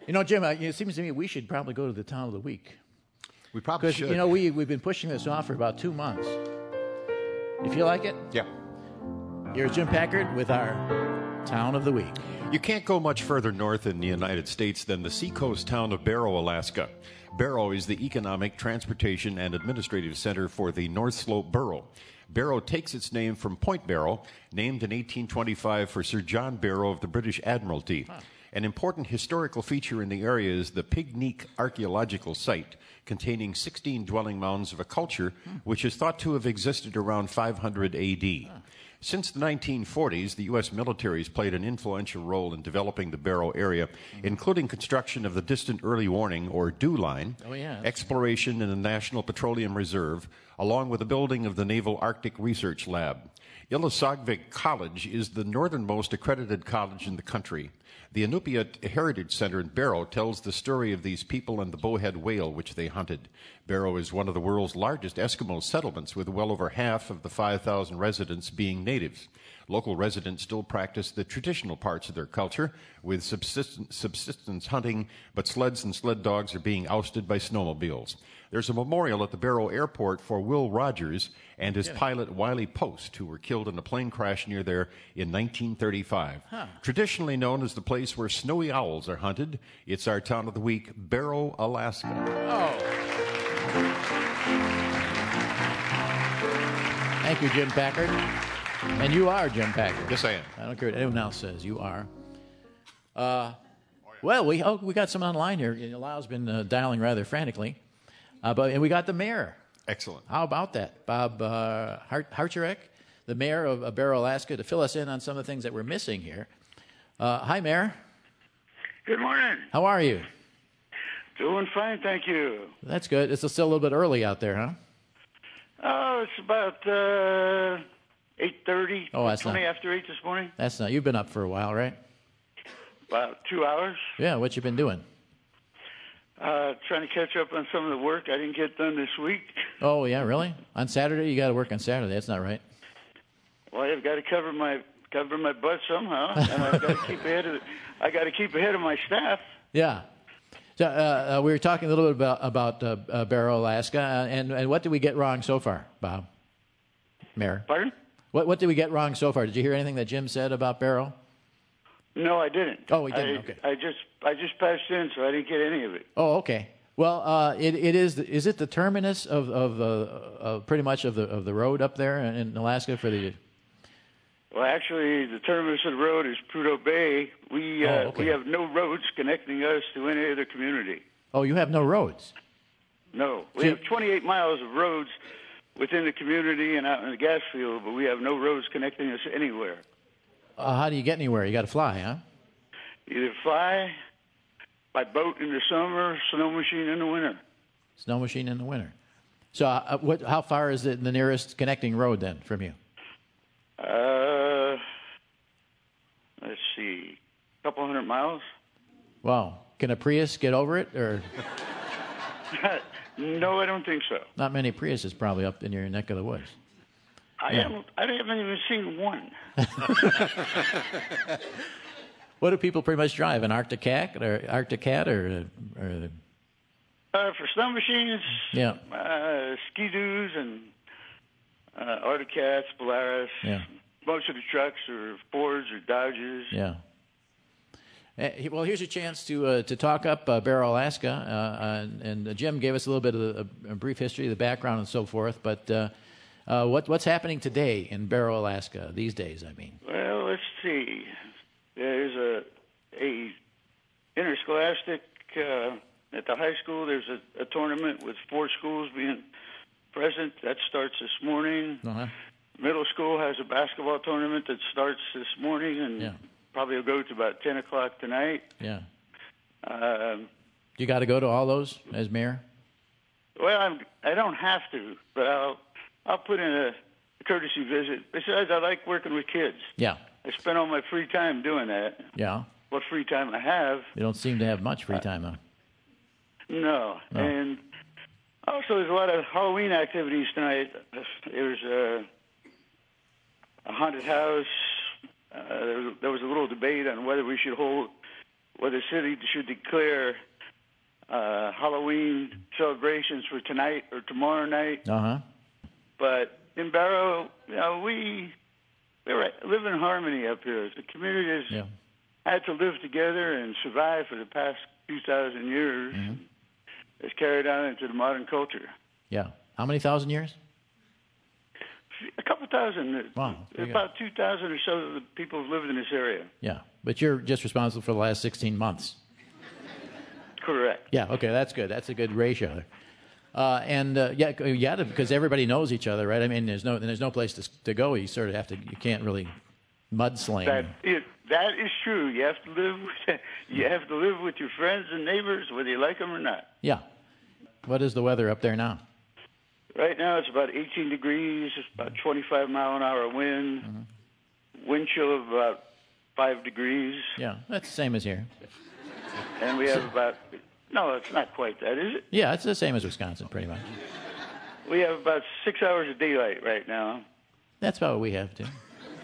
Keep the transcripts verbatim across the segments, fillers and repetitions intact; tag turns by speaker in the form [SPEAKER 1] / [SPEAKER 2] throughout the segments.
[SPEAKER 1] You know, Jim, uh, it seems to me we should probably go to the town of the week.
[SPEAKER 2] We probably
[SPEAKER 1] Because,
[SPEAKER 2] should.
[SPEAKER 1] you know, we, we've been pushing this off for about two months. You feel like it?
[SPEAKER 2] Yeah.
[SPEAKER 1] Here's Jim Packard with our town of the week.
[SPEAKER 2] You can't go much further north in the United States than the seacoast town of Barrow, Alaska. Barrow is the economic, transportation, and administrative center for the North Slope Borough. Barrow takes its name from Point Barrow, named in eighteen twenty-five for Sir John Barrow of the British Admiralty. Huh. An important historical feature in the area is the Pigneek Archaeological Site, containing sixteen dwelling mounds of a culture which is thought to have existed around five hundred A D. Huh. Since the nineteen forties, the U S military has played an influential role in developing the Barrow area, mm-hmm. including construction of the Distant Early Warning, or DEW line,
[SPEAKER 1] oh, yeah.
[SPEAKER 2] exploration in the National Petroleum Reserve, along with the building of the Naval Arctic Research Lab. Ilisagvik College is the northernmost accredited college in the country. The Inupiat Heritage Center in Barrow tells the story of these people and the bowhead whale which they hunted. Barrow is one of the world's largest Eskimo settlements, with well over half of the five thousand residents being natives. Local residents still practice the traditional parts of their culture, with subsistence, subsistence hunting, but sleds and sled dogs are being ousted by snowmobiles. There's a memorial at the Barrow Airport for Will Rogers and his yeah. pilot Wiley Post, who were killed in a plane crash near there in nineteen thirty-five. Huh. Traditionally known as the place where snowy owls are hunted, it's our town of the week, Barrow, Alaska.
[SPEAKER 1] Oh. Thank you, Jim Packard. And you are Jim Packard.
[SPEAKER 2] Yes, I am.
[SPEAKER 1] I don't care what anyone else says. You are. Uh, well, we oh, we got some online here. Lyle's been uh, dialing rather frantically. Uh, but and we got the mayor.
[SPEAKER 2] Excellent.
[SPEAKER 1] How about that? Bob uh, Hart- Hartcherek, the mayor of uh, Barrow, Alaska, to fill us in on some of the things that we're missing here. Uh, hi, Mayor.
[SPEAKER 3] Good morning.
[SPEAKER 1] How are you?
[SPEAKER 3] Doing fine, thank you.
[SPEAKER 1] That's good. It's still a little bit early out there, huh?
[SPEAKER 3] Oh, it's about uh, eight thirty,
[SPEAKER 1] oh, that's
[SPEAKER 3] twenty
[SPEAKER 1] not,
[SPEAKER 3] after eight this morning.
[SPEAKER 1] That's not. You've been up for a while, right?
[SPEAKER 3] About two hours.
[SPEAKER 1] Yeah, what you been doing?
[SPEAKER 3] Uh, trying to catch up on some of the work I didn't get done this week.
[SPEAKER 1] Oh, yeah, really? On Saturday? You got to work on Saturday. That's not right.
[SPEAKER 3] Well, I've got to cover my cover my butt somehow, and I've got to keep ahead of I got to keep ahead of my staff.
[SPEAKER 1] Yeah. So uh, uh, we were talking a little bit about about uh, uh, Barrow, Alaska, uh, and and what did we get wrong so far, Bob? Mayor.
[SPEAKER 3] Pardon?
[SPEAKER 1] What what did we get wrong so far? Did you hear anything that Jim said about Barrow?
[SPEAKER 3] No, I didn't.
[SPEAKER 1] Oh, we didn't.
[SPEAKER 3] I,
[SPEAKER 1] okay.
[SPEAKER 3] I just I just passed in, so I didn't get any of it.
[SPEAKER 1] Oh, okay. Well, uh, it it is is it the terminus of of uh, uh, pretty much of the of the road up there in Alaska for the.
[SPEAKER 3] Well, actually, the terminus of the road is Prudhoe Bay. We uh,
[SPEAKER 1] oh, okay.
[SPEAKER 3] we have no roads connecting us to any other community.
[SPEAKER 1] Oh, you have no roads?
[SPEAKER 3] No. We
[SPEAKER 1] so
[SPEAKER 3] have twenty-eight miles of roads within the community and out in the gas field, but we have no roads connecting us anywhere.
[SPEAKER 1] Uh, how do you get anywhere? You got to fly, huh?
[SPEAKER 3] Either fly, by boat in the summer, snow machine in the winter.
[SPEAKER 1] Snow machine in the winter. So uh, what, how far is it, the nearest connecting road then from you?
[SPEAKER 3] Uh, let's see, a couple hundred miles.
[SPEAKER 1] Wow. Can a Prius get over it, or?
[SPEAKER 3] No, I don't think so.
[SPEAKER 1] Not many Priuses probably up in your neck of the woods.
[SPEAKER 3] I
[SPEAKER 1] yeah.
[SPEAKER 3] haven't. I haven't even seen one.
[SPEAKER 1] What do people pretty much drive? An Arctic Cat or Arctic Cat or? or
[SPEAKER 3] uh, for snow machines.
[SPEAKER 1] Yeah.
[SPEAKER 3] Uh, Ski-Doos and uh, Arctic Cats, Polaris.
[SPEAKER 1] Yeah.
[SPEAKER 3] Most of the trucks are Fords or Dodges.
[SPEAKER 1] Yeah. Uh, well, here's your chance to uh, to talk up uh, Barrow, Alaska, uh, and, and uh, Jim gave us a little bit of a, a brief history, the background, and so forth. But uh, uh, what what's happening today in Barrow, Alaska these days? I mean.
[SPEAKER 3] Well, let's see. There's a a interscholastic uh, at the high school. There's a, a tournament with four schools being present. That starts this morning.
[SPEAKER 1] Uh-huh.
[SPEAKER 3] Middle school has a basketball tournament that starts this morning and.
[SPEAKER 1] Yeah.
[SPEAKER 3] Probably will go to about ten o'clock tonight.
[SPEAKER 1] Yeah.
[SPEAKER 3] Um,
[SPEAKER 1] you got to go to all those as mayor?
[SPEAKER 3] Well, I'm, I don't have to, but I'll I'll put in a courtesy visit. Besides, I like working with kids.
[SPEAKER 1] Yeah.
[SPEAKER 3] I spend all my free time doing that.
[SPEAKER 1] Yeah.
[SPEAKER 3] What free time I have.
[SPEAKER 1] You don't seem to have much free time, huh?
[SPEAKER 3] No. no. And also, there's a lot of Halloween activities tonight. There's a, a haunted house. Uh, there, was, there was a little debate on whether we should hold well, the city should declare uh, Halloween celebrations for tonight or tomorrow night.
[SPEAKER 1] Uh-huh.
[SPEAKER 3] But in Barrow, you know, we, we live in harmony up here. The community has
[SPEAKER 1] Yeah.
[SPEAKER 3] had to live together and survive for the past few thousand years.
[SPEAKER 1] Mm-hmm.
[SPEAKER 3] It's carried on into the modern culture.
[SPEAKER 1] Yeah. How many thousand years?
[SPEAKER 3] A couple thousand.
[SPEAKER 1] Wow. There you
[SPEAKER 3] About two thousand or so of the people have lived in this area.
[SPEAKER 1] Yeah. But you're just responsible for the last sixteen months.
[SPEAKER 3] Correct.
[SPEAKER 1] Yeah, okay, that's good. That's a good ratio there. Uh, and uh, yeah, yeah, because everybody knows each other, right? I mean, there's no there's no place to to go. You sort of have to. You can't really mudsling.
[SPEAKER 3] That it, that is true. You have to live. With, you have to live with your friends and neighbors, whether you like them or not.
[SPEAKER 1] Yeah. What is the weather up there now?
[SPEAKER 3] Right now, it's about eighteen degrees. It's about twenty-five mile an hour wind. Mm-hmm. Wind chill of about five degrees.
[SPEAKER 1] Yeah, that's the same as here.
[SPEAKER 3] And we have about. No, it's not quite that, is it?
[SPEAKER 1] Yeah, it's the same as Wisconsin, pretty much.
[SPEAKER 3] We have about six hours of daylight right now.
[SPEAKER 1] That's about what we have, too.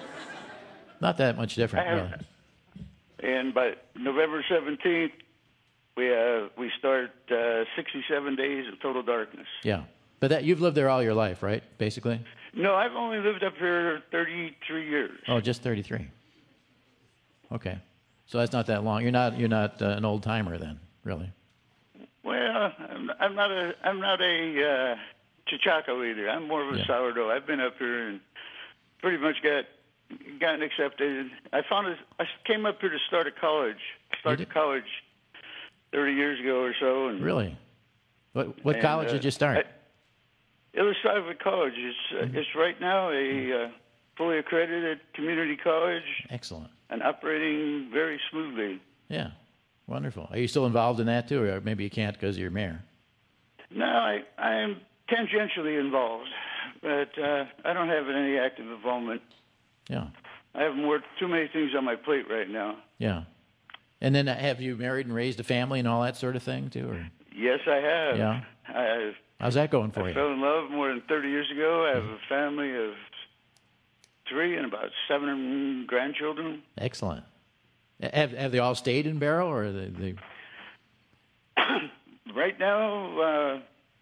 [SPEAKER 1] Not that much different,
[SPEAKER 3] I have,
[SPEAKER 1] really.
[SPEAKER 3] And by November seventeenth, we have, we start uh, sixty-seven days of total darkness.
[SPEAKER 1] Yeah. But that you've lived there all your life, right, basically?
[SPEAKER 3] No, I've only lived up here thirty-three years.
[SPEAKER 1] Oh, just thirty-three. Okay. So that's not that long. You're not you're not uh, an old-timer then, really.
[SPEAKER 3] Well, I'm, I'm not a I'm not a uh, Chichaco either. I'm more of a
[SPEAKER 1] Yeah.
[SPEAKER 3] sourdough. I've been up here and pretty much got gotten accepted. I found it, I came up here to start a college. Started
[SPEAKER 1] did?
[SPEAKER 3] college thirty years ago or so. And,
[SPEAKER 1] Really? What what
[SPEAKER 3] and,
[SPEAKER 1] college
[SPEAKER 3] uh,
[SPEAKER 1] did you start?
[SPEAKER 3] I, Illustrative College. It's uh,
[SPEAKER 1] Mm-hmm.
[SPEAKER 3] it's right now a uh, fully accredited community college
[SPEAKER 1] Excellent.
[SPEAKER 3] and operating very smoothly.
[SPEAKER 1] Yeah. Wonderful. Are you still involved in that, too? Or maybe you can't because you're mayor.
[SPEAKER 3] No, I I am tangentially involved, but uh, I don't have any active involvement.
[SPEAKER 1] Yeah.
[SPEAKER 3] I have more too many things on my plate right now.
[SPEAKER 1] Yeah. And then uh, have you married and raised a family and all that sort of thing, too? Or
[SPEAKER 3] Yes, I have.
[SPEAKER 1] Yeah.
[SPEAKER 3] I,
[SPEAKER 1] how's that going for
[SPEAKER 3] I
[SPEAKER 1] you?
[SPEAKER 3] fell in love more than thirty years ago. I have a family of three and about seven grandchildren.
[SPEAKER 1] Excellent. Have have they all stayed in Barrow, or are they? they...
[SPEAKER 3] Right now, uh,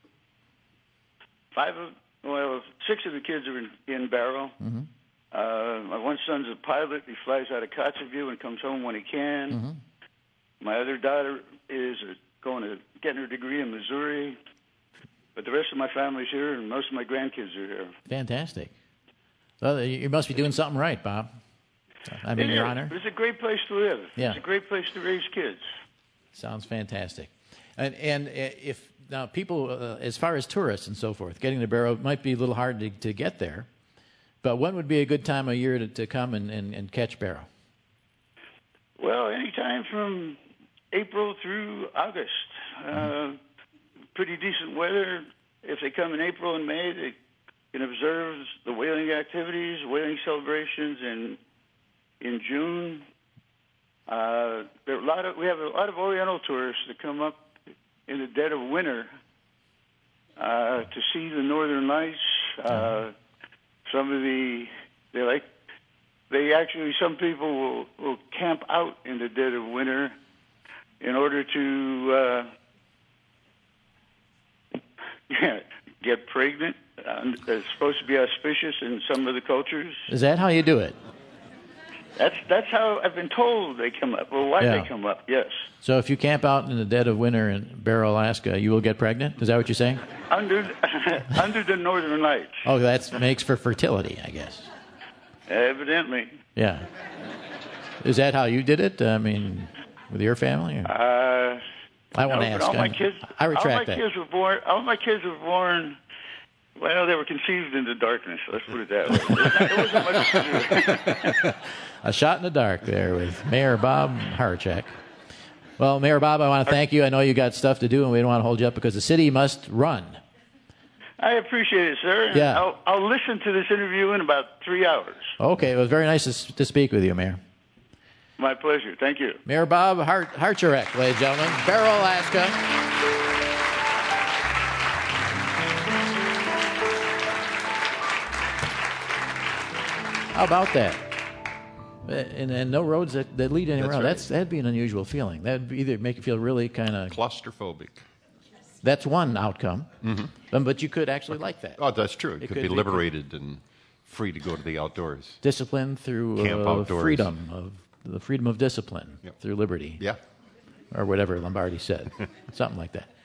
[SPEAKER 3] five of well, six of the kids are in, in Barrow.
[SPEAKER 1] Mm-hmm.
[SPEAKER 3] Uh, my one son's a pilot. He flies out of Kotzebue and comes home when he can.
[SPEAKER 1] Mm-hmm.
[SPEAKER 3] My other daughter is uh, going to getting her degree in Missouri. But the rest of my family's here, and most of my grandkids are here.
[SPEAKER 1] Fantastic. Well, you must be doing something right, Bob. I mean,
[SPEAKER 3] It
[SPEAKER 1] Your
[SPEAKER 3] is.
[SPEAKER 1] Honor.
[SPEAKER 3] It's a great place to live.
[SPEAKER 1] Yeah.
[SPEAKER 3] It's a great place to raise kids.
[SPEAKER 1] Sounds fantastic. And and uh, if now people, uh, as far as tourists and so forth, getting to Barrow might be a little hard to, to get there. But when would be a good time of year to, to come and, and, and catch Barrow?
[SPEAKER 3] Well, anytime from April through August. Uh, pretty decent weather. If they come in April and May, they can observe the whaling activities, whaling celebrations in in June. Uh, there are a lot of we have a lot of Oriental tourists that come up in the dead of winter uh, to see the Northern Lights. Uh, some of the they like they actually some people will, will camp out in the dead of winter in order to uh, get pregnant. Uh, it's supposed to be auspicious in some of the cultures.
[SPEAKER 1] Is that how you do it?
[SPEAKER 3] That's that's how I've been told they come up. Well, why
[SPEAKER 1] Yeah.
[SPEAKER 3] they come up? Yes,
[SPEAKER 1] So if you camp out in the dead of winter in Barrow, Alaska, you will get pregnant? Is that what you're saying?
[SPEAKER 3] under under the Northern Lights,
[SPEAKER 1] Oh, that makes for fertility, I guess.
[SPEAKER 3] evidently.
[SPEAKER 1] Yeah. Is that how you did it? I mean, with your family? Or?
[SPEAKER 3] Uh,
[SPEAKER 1] I want to
[SPEAKER 3] no, but
[SPEAKER 1] ask.
[SPEAKER 3] all my
[SPEAKER 1] I'm-
[SPEAKER 3] kids,
[SPEAKER 1] I retract
[SPEAKER 3] all my
[SPEAKER 1] that.
[SPEAKER 3] kids were born. All my kids were born. Well, they were conceived in the darkness. Let's put it that way. There wasn't much to do.
[SPEAKER 1] A shot in the dark there with Mayor Bob Harchek. Well, Mayor Bob, I want to thank you. I know you got stuff to do, and we don't want to hold you up because the city must run.
[SPEAKER 3] I appreciate it, sir. And
[SPEAKER 1] Yeah.
[SPEAKER 3] I'll, I'll listen to this interview in about three hours.
[SPEAKER 1] Okay, it was very nice to, s- to speak with you, Mayor.
[SPEAKER 3] My pleasure. Thank you.
[SPEAKER 1] Mayor Bob Hart- Harcherek, ladies and gentlemen, Barrow, Alaska. How about that? and, and no roads that, that lead anywhere
[SPEAKER 2] That's
[SPEAKER 1] else.
[SPEAKER 2] right.
[SPEAKER 1] That's that'd be an unusual feeling. That'd either make you feel really kind of
[SPEAKER 2] Claustrophobic.
[SPEAKER 1] That's one outcome, um, but you could actually like that.
[SPEAKER 2] Oh, that's true. It,
[SPEAKER 1] It
[SPEAKER 2] could,
[SPEAKER 1] could
[SPEAKER 2] be
[SPEAKER 1] be-
[SPEAKER 2] liberated and free to go to the outdoors.
[SPEAKER 1] Discipline through
[SPEAKER 2] Camp
[SPEAKER 1] uh,
[SPEAKER 2] outdoors.
[SPEAKER 1] freedom of the freedom of discipline
[SPEAKER 2] Yep.
[SPEAKER 1] through liberty,
[SPEAKER 2] Yeah.
[SPEAKER 1] or whatever Lombardi said, something like that.